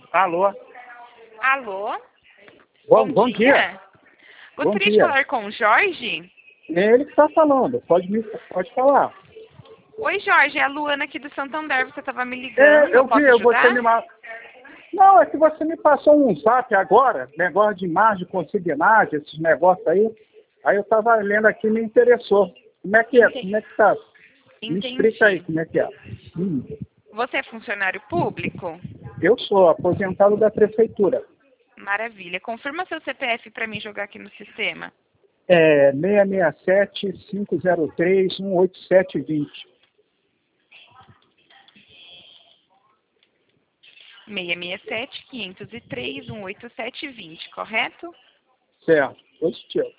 Alô? Alô? Bom dia. Gostaria de falar com o Jorge? É ele que está falando. Pode falar. Oi, Jorge. É a Luana aqui do Santander. Você estava me ligando. Eu Posso vi, ajudar? Não, é que você me passou um zap agora, negócio de margem consignagem, esses negócios aí. Aí eu estava lendo aqui e me interessou. Como é que é? Como é que tá? Me explica aí como é que é. Você é funcionário público? Eu sou aposentado da prefeitura. Maravilha. Confirma seu CPF para mim jogar aqui no sistema. É 667-503-18720. 667-503-18720, correto? Certo, positivo.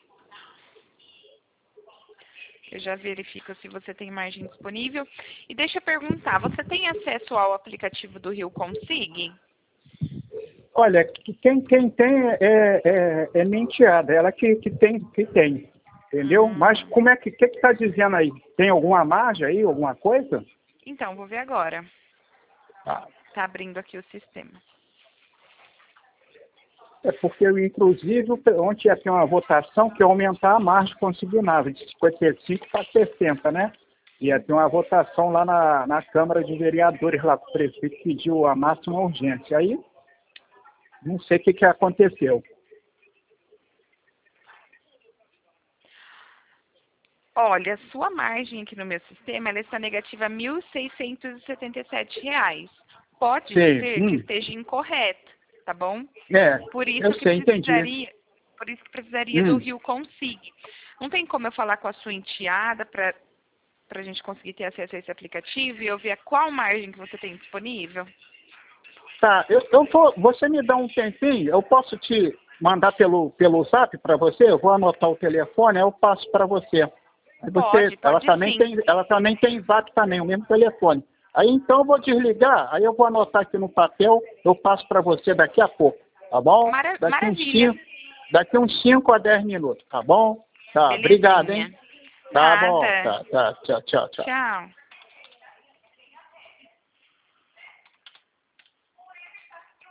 Eu já verifico se você tem margem disponível. E deixa eu perguntar, você tem acesso ao aplicativo do Rio Consig? Olha, quem tem é minha enteada, ela que tem, entendeu? Mas como é que está dizendo aí? Tem alguma margem aí, alguma coisa? Então, vou ver agora. Ah, Tá abrindo aqui o sistema. é porque, inclusive, ontem ia ter uma votação que ia aumentar a margem consignável de 55 para 60, né? Ia ter uma votação lá na Câmara de Vereadores, lá que o prefeito pediu a máxima urgência. Aí, não sei o que aconteceu. Olha, sua margem aqui no meu sistema, ela está negativa a R$ 1.677. Pode Sei. ser que esteja incorreto, tá bom? Por isso Eu sei, entendi. Por isso que precisaria do Rio Consig. Não tem como eu falar com a sua enteada para a gente conseguir ter acesso a esse aplicativo e eu ver qual margem que você tem disponível? Tá, você me dá um tempinho, eu posso te mandar pelo zap para você? Eu vou anotar o telefone, aí eu passo para você. Aí Pode ela também tem zap também, o mesmo telefone. Aí então eu vou desligar, aí eu vou anotar aqui no papel, eu passo para você daqui a pouco, tá bom? Maravilha. Daqui uns 5 a 10 minutos, tá bom? Tá, Belezinha. obrigado, hein? Tá bom, Nada. tá, tchau. Tchau.